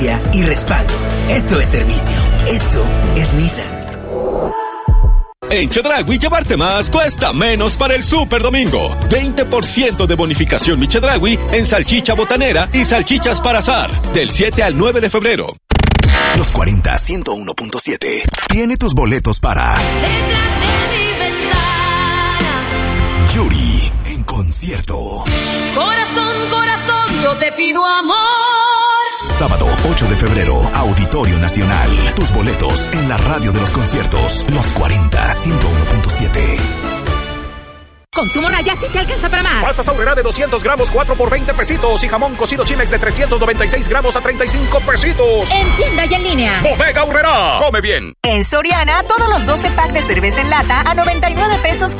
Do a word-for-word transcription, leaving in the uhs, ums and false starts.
y respaldo. Eso es servicio. Eso es Nissan. En Chedraui llevarte más cuesta menos para el Super Domingo. veinte por ciento de bonificación Mi Chedraui en salchicha botanera y salchichas para asar. Del siete al nueve de febrero. Los cuarenta, ciento uno punto siete. Tiene tus boletos para Yuri en concierto. Corazón, corazón, yo te pido amor. Sábado ocho de febrero, Auditorio Nacional. Tus boletos en la radio de los conciertos. Los cuarenta, ciento uno punto siete. Consumo Raya sí te alcanza para más. Pasta Saurera de doscientos gramos, cuatro por veinte pesitos. Y jamón cocido Chimex de trescientos noventa y seis gramos a treinta y cinco pesitos. En tienda y en línea. Bodega Aurrerá. Come bien. En Soriana, todos los doce packs de cerveza en lata a noventa y nueve pesos